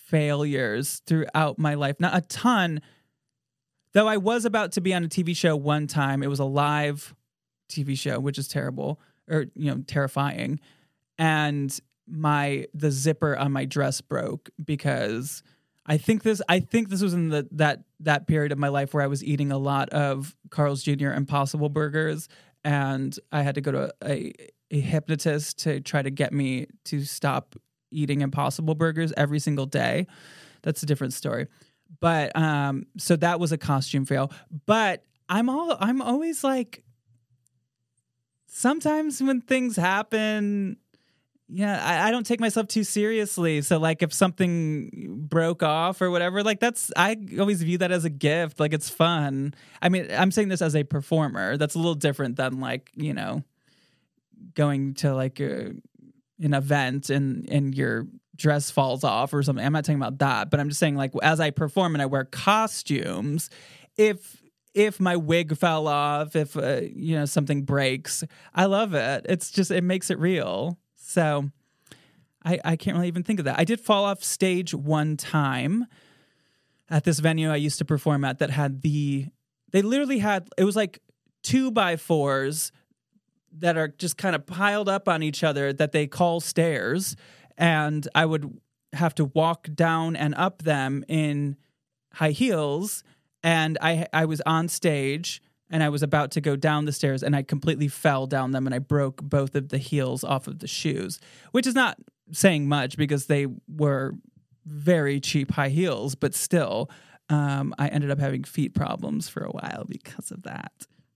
failures throughout my life. Not a ton, though I was about to be on a TV show one time. It was a live TV show, which is terrible, or, terrifying. And the zipper on my dress broke because I think this was in that period of my life where I was eating a lot of Carl's Jr. Impossible Burgers, and I had to go to a hypnotist to try to get me to stop eating Impossible Burgers every single day. That's a different story. But so that was a costume fail. But I'm always like, sometimes when things happen, I don't take myself too seriously. So like if something broke off or whatever, like I always view that as a gift. Like it's fun. I mean, I'm saying this as a performer. That's a little different than like, going to like an event and your dress falls off or something. I'm not talking about that, but I'm just saying like as I perform and I wear costumes, if my wig fell off, if something breaks, I love it. It's just, it makes it real. So I can't really even think of that. I did fall off stage one time at this venue I used to perform at that had they literally had, it was like 2x4s that are just kind of piled up on each other that they call stairs. And I would have to walk down and up them in high heels. And I was on stage and I was about to go down the stairs and I completely fell down them and I broke both of the heels off of the shoes, which is not saying much because they were very cheap high heels, but still, I ended up having feet problems for a while because of that.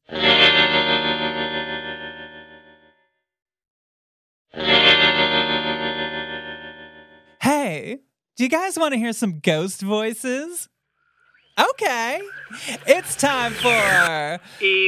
Hey, do you guys want to hear some ghost voices? Okay, it's time for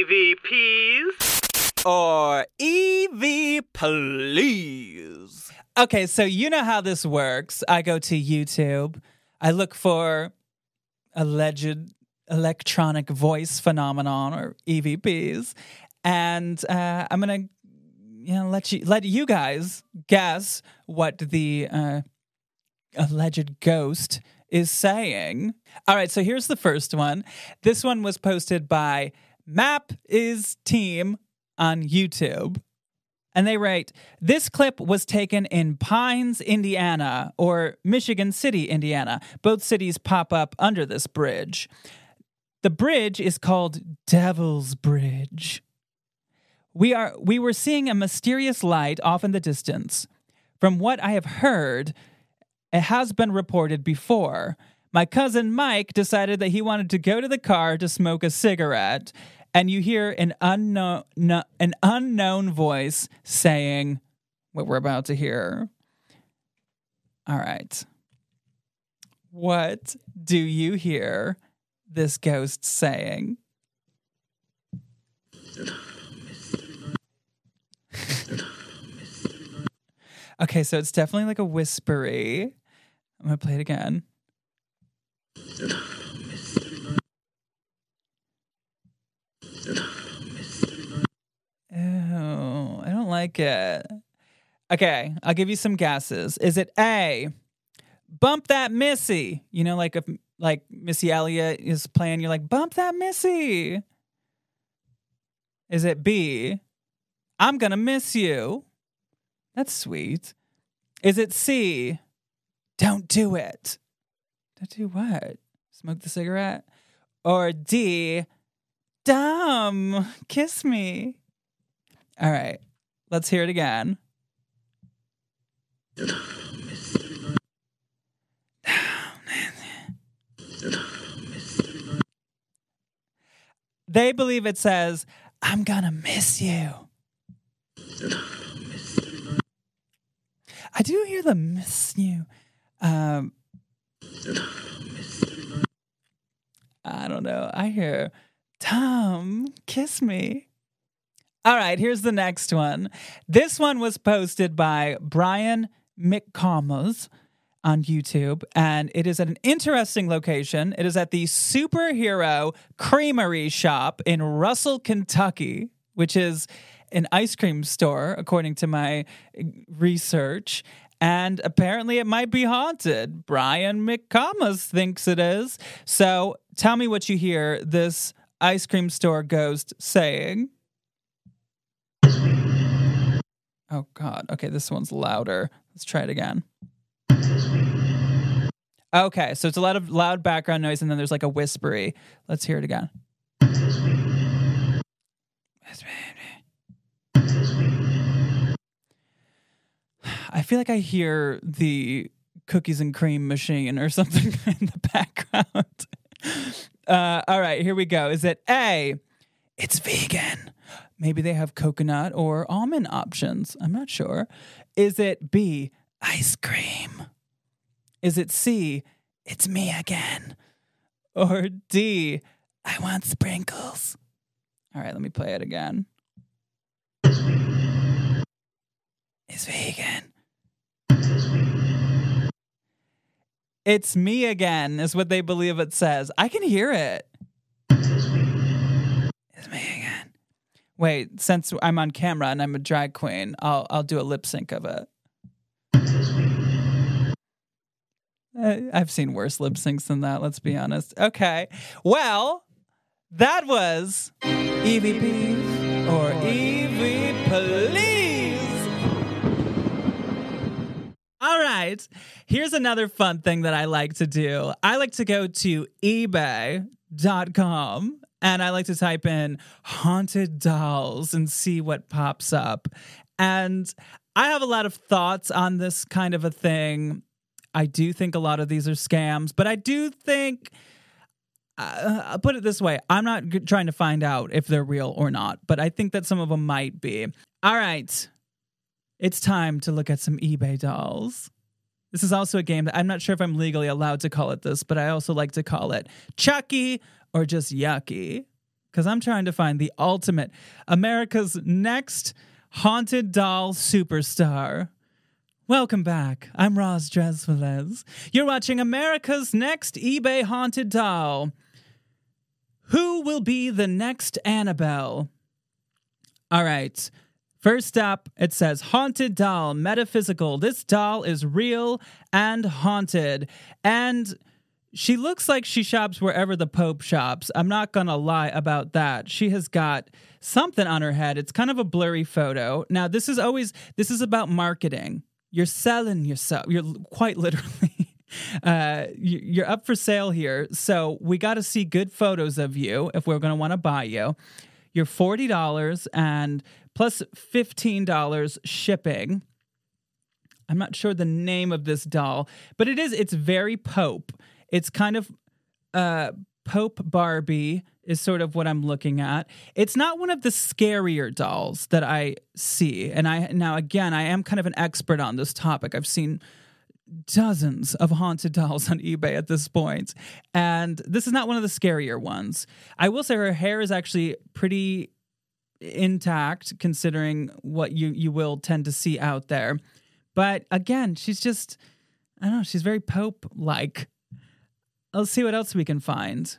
EVPs or EV Please. Okay, so you know how this works. I go to YouTube. I look for alleged electronic voice phenomenon or EVPs, and I'm gonna let you guys guess what the alleged ghost is saying. All right, so here's the first one. This one was posted by Map Is Team on YouTube. And they write, this clip was taken in Pines, Indiana, or Michigan City, Indiana. Both cities pop up under this bridge. The bridge is called Devil's Bridge. We were seeing a mysterious light off in the distance. From what I have heard, it has been reported before. My cousin Mike decided that he wanted to go to the car to smoke a cigarette, and you hear an unknown voice saying what we're about to hear. All right. What do you hear this ghost saying? Okay, so it's definitely like a whispery. I'm going to play it again. Oh, I don't like it. Okay, I'll give you some guesses. Is it A, bump that Missy? You know, like if Missy Elliott is playing, you're like, bump that Missy. Is it B, I'm gonna miss you? That's sweet. Is it C, don't do it? Don't do what? Smoke the cigarette? Or D, dumb, kiss me? All right, let's hear it again. They believe it says, I'm gonna miss you. I do hear the miss you. I don't know. I hear, Tom, kiss me. All right, here's the next one. This one was posted by Brian McComas on YouTube, and it is at an interesting location. It is at the Superhero Creamery Shop in Russell, Kentucky, which is an ice cream store, according to my research. And apparently it might be haunted. Brian McComas thinks it is. So tell me what you hear this ice cream store ghost saying. Oh, God. Okay, this one's louder. Let's try it again. Okay, so it's a lot of loud background noise, and then there's like a whispery. Let's hear it again. I feel like I hear the cookies and cream machine or something in the background. All right, here we go. Is it A, it's vegan? Maybe they have coconut or almond options. I'm not sure. Is it B, ice cream? Is it C, it's me again? Or D, I want sprinkles? All right, let me play it again. It's vegan. It's me again, is what they believe it says. I can hear it. It's me again. Wait, since I'm on camera and I'm a drag queen, I'll do a lip sync of it. I've seen worse lip syncs than that, let's be honest. Okay, well, that was EVP or EV Police. All right, here's another fun thing that I like to do. I like to go to ebay.com and I like to type in haunted dolls and see what pops up. And I have a lot of thoughts on this kind of a thing. I do think a lot of these are scams, but I do think, I'll put it this way, I'm not trying to find out if they're real or not, but I think that some of them might be. All right. It's time to look at some eBay dolls. This is also a game that I'm not sure if I'm legally allowed to call it this, but I also like to call it Chucky or just Yucky, because I'm trying to find the ultimate, America's next haunted doll superstar. Welcome back. I'm Roz Dresvelez. You're watching America's Next eBay Haunted Doll. Who will be the next Annabelle? All right. First up, it says, haunted doll, metaphysical. This doll is real and haunted. And she looks like she shops wherever the Pope shops. I'm not going to lie about that. She has got something on her head. It's kind of a blurry photo. Now, this is about marketing. You're selling yourself. You're quite literally. You're up for sale here. So we got to see good photos of you if we're going to want to buy you. You're $40 and plus $15 shipping. I'm not sure the name of this doll, but it's very Pope. It's kind of Pope Barbie is sort of what I'm looking at. It's not one of the scarier dolls that I see. And I am kind of an expert on this topic. I've seen dozens of haunted dolls on eBay at this point. And this is not one of the scarier ones. I will say her hair is actually pretty intact considering what you will tend to see out there. But again, she's just, I don't know, she's very Pope-like. Let's see what else we can find.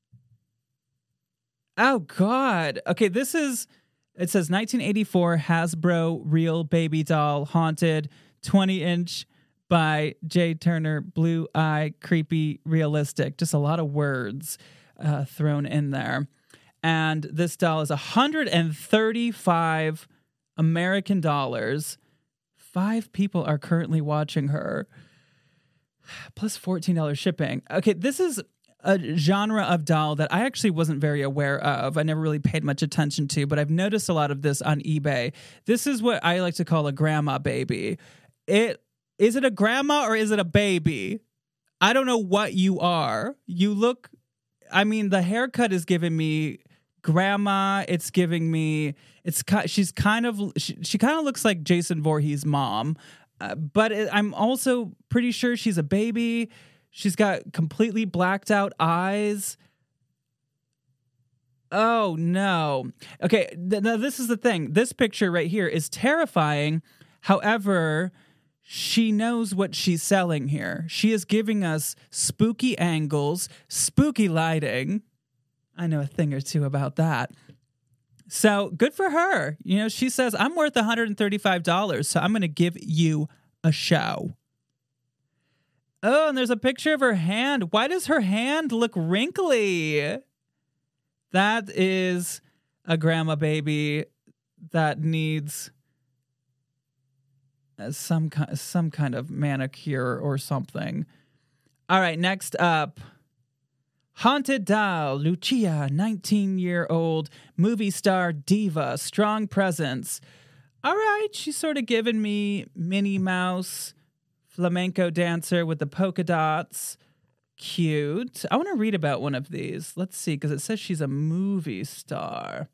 Oh, God. Okay, it says 1984 Hasbro Real Baby Doll Haunted 20-inch by J. Turner, blue eye, creepy, realistic. Just a lot of words thrown in there. And this doll is $135 American dollars. 5 people are currently watching her. Plus $14 shipping. Okay, this is a genre of doll that I actually wasn't very aware of. I never really paid much attention to, but I've noticed a lot of this on eBay. This is what I like to call a grandma baby. Is it a grandma or is it a baby? I don't know what you are. You look, I mean, the haircut is giving me grandma. It's giving me, she kind of looks like Jason Voorhees' mom. But I'm also pretty sure she's a baby. She's got completely blacked out eyes. Oh, no. Okay, now this is the thing. This picture right here is terrifying. However, she knows what she's selling here. She is giving us spooky angles, spooky lighting. I know a thing or two about that. So good for her. You know, she says, I'm worth $135, so I'm going to give you a show. Oh, and there's a picture of her hand. Why does her hand look wrinkly? That is a grandma baby that needs some kind of manicure or something. All right, next up. Haunted doll, Lucia, 19-year-old movie star diva, strong presence. All right, she's sort of giving me Minnie Mouse, flamenco dancer with the polka dots. Cute. I want to read about one of these. Let's see, because it says she's a movie star.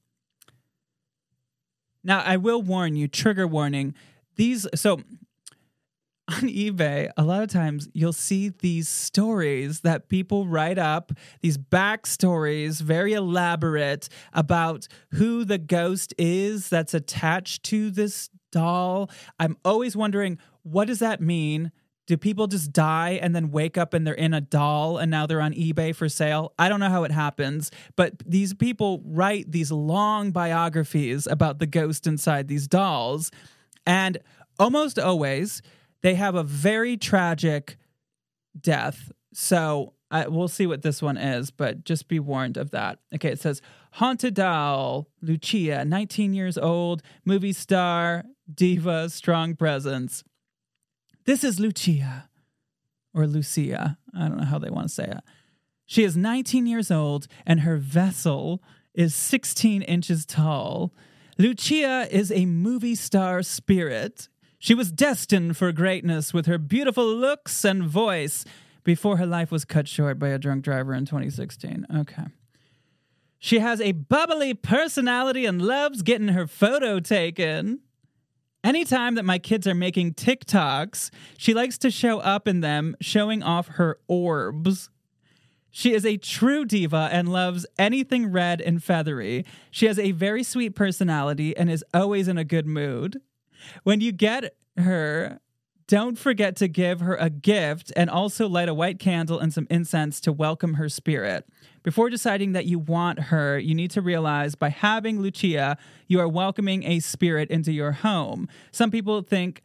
Now, I will warn you, trigger warning. So on eBay, a lot of times you'll see these stories that people write up, these backstories, very elaborate, about who the ghost is that's attached to this doll. I'm always wondering, what does that mean? Do people just die and then wake up and they're in a doll and now they're on eBay for sale? I don't know how it happens, but these people write these long biographies about the ghost inside these dolls. And almost always, they have a very tragic death. So we'll see what this one is, but just be warned of that. Okay, it says, Haunted doll, Lucia, 19 years old, movie star, diva, strong presence. This is Lucia, or Lucia. I don't know how they want to say it. She is 19 years old, and her vessel is 16 inches tall. Lucia is a movie star spirit. She was destined for greatness with her beautiful looks and voice before her life was cut short by a drunk driver in 2016. Okay. She has a bubbly personality and loves getting her photo taken. Anytime that my kids are making TikToks, she likes to show up in them, showing off her orbs. She is a true diva and loves anything red and feathery. She has a very sweet personality and is always in a good mood. When you get her, don't forget to give her a gift and also light a white candle and some incense to welcome her spirit. Before deciding that you want her, you need to realize by having Lucia, you are welcoming a spirit into your home. Some people think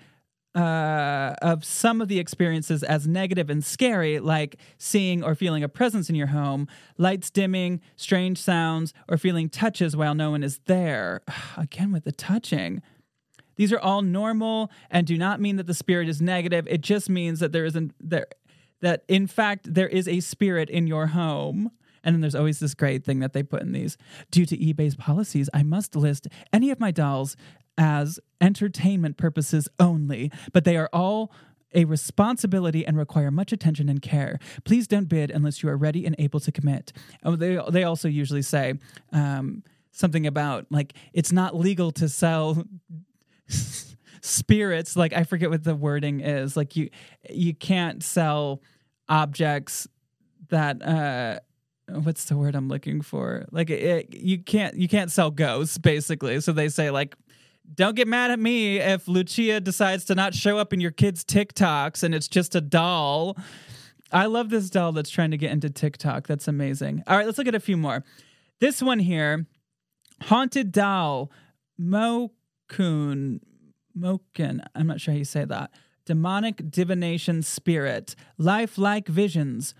of some of the experiences as negative and scary, like seeing or feeling a presence in your home, lights dimming, strange sounds, or feeling touches while no one is there. Again, with the touching. These are all normal and do not mean that the spirit is negative. It just means that that in fact there is a spirit in your home. And then there's always this great thing that they put in these. Due to eBay's policies, I must list any of my dolls as entertainment purposes only, but they are all a responsibility and require much attention and care. Please don't bid unless you are ready and able to commit. Oh, they also usually say something about, like, it's not legal to sell spirits. Like, I forget what the wording is. Like, you can't sell objects that what's the word I'm looking for? Like, you can't sell ghosts, basically. So they say, like, don't get mad at me if Lucia decides to not show up in your kids' TikToks and it's just a doll. I love this doll that's trying to get into TikTok. That's amazing. All right, let's look at a few more. This one here, Haunted doll, Moken. I'm not sure how you say that. Demonic divination spirit, lifelike visions.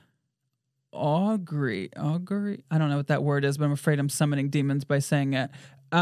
Augury. I don't know what that word is, but I'm afraid I'm summoning demons by saying it.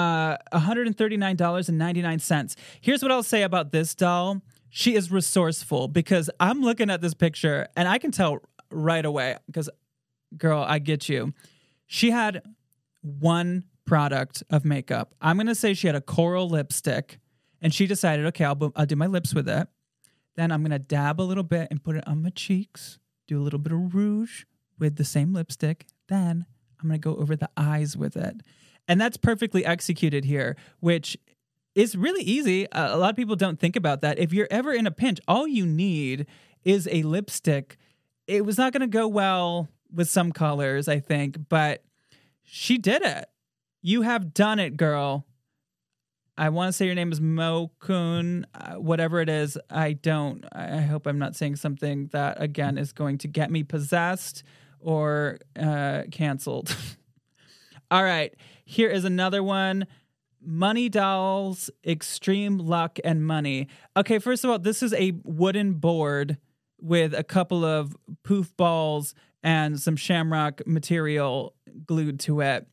$139.99. Here's what I'll say about this doll. She is resourceful, because I'm looking at this picture and I can tell right away, because, girl, I get you. She had one product of makeup. I'm going to say she had a coral lipstick, and she decided, okay, I'll do my lips with it. Then I'm going to dab a little bit and put it on my cheeks, do a little bit of rouge with the same lipstick. Then I'm going to go over the eyes with it. And that's perfectly executed here, which is really easy. A lot of people don't think about that. If you're ever in a pinch, all you need is a lipstick. It was not going to go well with some colors, I think, but she did it. You have done it, girl. I want to say your name is Mokun, whatever it is. I hope I'm not saying something that, again, is going to get me possessed or canceled. All right, here is another one. Money Dolls, Extreme Luck and Money. Okay, first of all, this is a wooden board with a couple of poof balls and some shamrock material glued to it.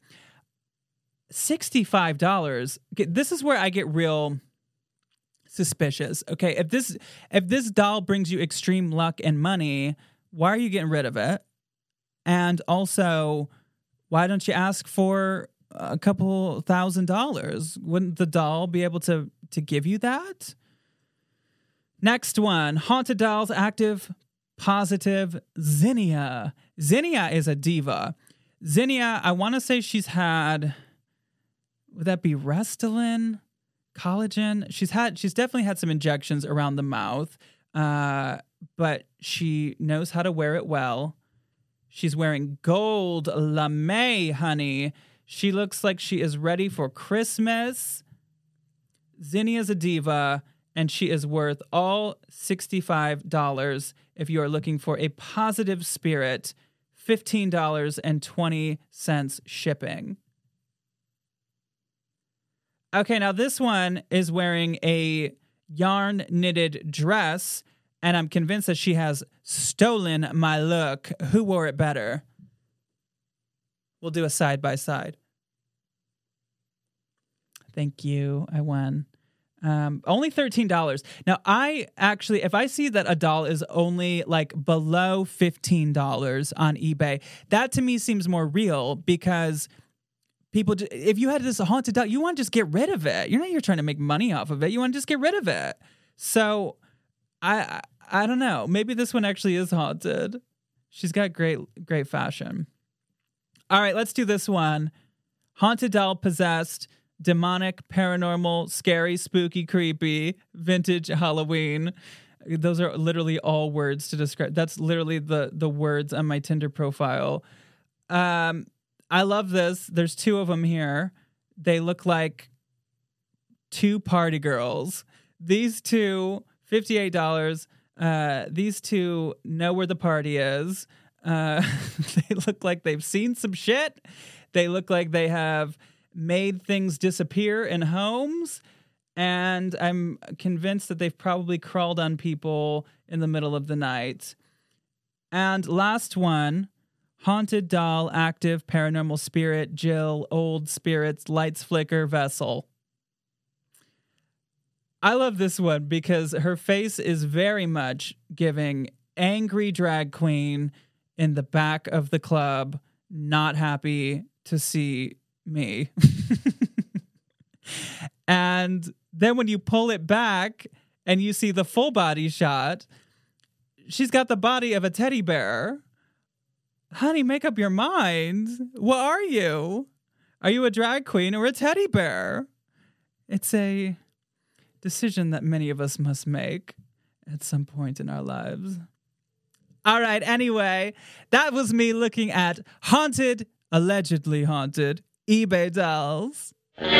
$65. This is where I get real suspicious. Okay, if this doll brings you extreme luck and money, why are you getting rid of it? And also, why don't you ask for a couple $1,000? Wouldn't the doll be able to give you that? Next one, Haunted Dolls, Active, Positive, Zinnia. Zinnia is a diva. Zinnia, I want to say she's had, would that be Restylane? Collagen? She's definitely had some injections around the mouth, but she knows how to wear it well. She's wearing gold lame, honey. She looks like she is ready for Christmas. Zinnia's a diva, and she is worth all $65 if you are looking for a positive spirit, $15.20 shipping. Okay, now this one is wearing a yarn knitted dress, and I'm convinced that she has stolen my look. Who wore it better? We'll do a side by side. Thank you. I won. Only $13. Now, I actually, if I see that a doll is only like below $15 on eBay, that to me seems more real because people, if you had this haunted doll, you want to just get rid of it. You're not here trying to make money off of it. You want to just get rid of it. So I don't know. Maybe this one actually is haunted. She's got great fashion. All right, let's do this one. Haunted doll, possessed, demonic, paranormal, scary, spooky, creepy, vintage Halloween. Those are literally all words to describe. That's literally the words on my Tinder profile. I love this. There's two of them here. They look like two party girls. These two, $58. These two know where the party is. They look like they've seen some shit. They look like they have made things disappear in homes. And I'm convinced that they've probably crawled on people in the middle of the night. And last one, haunted doll, active, paranormal spirit, Jill, old spirits, lights flicker, vessel. I love this one because her face is very much giving angry drag queen in the back of the club, not happy to see me. And then when you pull it back and you see the full body shot, she's got the body of a teddy bear. Honey, make up your mind. What are you? Are you a drag queen or a teddy bear? It's a decision that many of us must make at some point in our lives. All right, anyway, that was me looking at haunted, allegedly haunted, eBay dolls.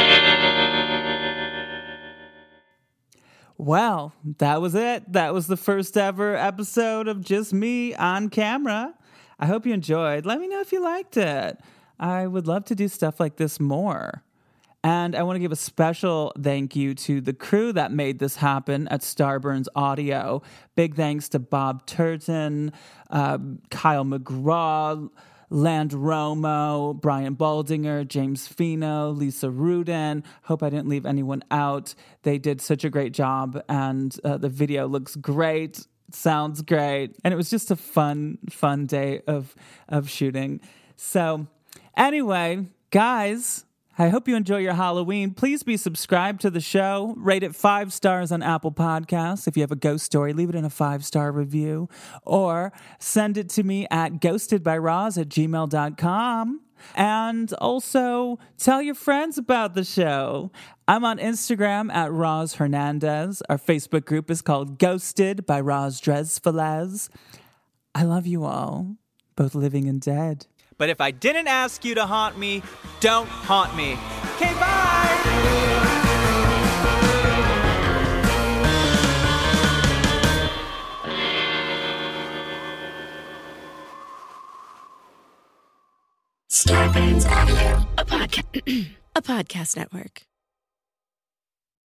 Well, that was it. That was the first ever episode of Just Me on Camera. I hope you enjoyed. Let me know if you liked it. I would love to do stuff like this more. And I want to give a special thank you to the crew that made this happen at Starburns Audio. Big thanks to Bob Turton, Kyle McGraw, Land Romo, Brian Baldinger, James Fino, Lisa Rudin. Hope I didn't leave anyone out. They did such a great job, and the video looks great, sounds great, and it was just a fun day of shooting. So anyway, guys, I hope you enjoy your Halloween. Please be subscribed to the show. Rate it 5 stars on Apple Podcasts. If you have a ghost story, leave it in a 5-star review. Or send it to me at ghostedbyroz@gmail.com. And also tell your friends about the show. I'm on Instagram at Roz Hernandez. Our Facebook group is called Ghosted by Roz Dresfelez. I love you all, both living and dead. But if I didn't ask you to haunt me, don't haunt me. Okay, bye! Starburns Audio, a podcast network.